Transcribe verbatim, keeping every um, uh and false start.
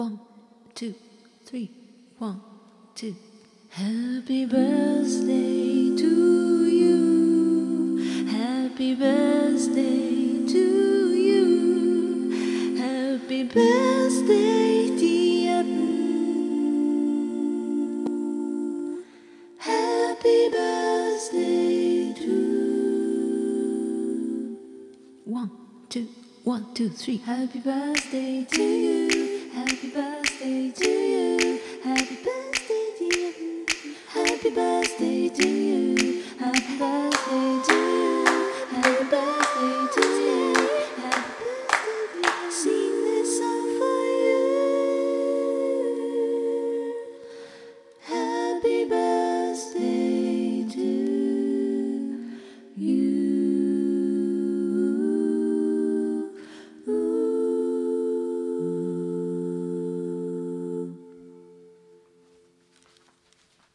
One, two, three, one, two. Happy birthday to you. Happy birthday to you. Happy birthday, dear. Happy birthday to one, two, one, two, three. Happy birthday to you. Happy birthday.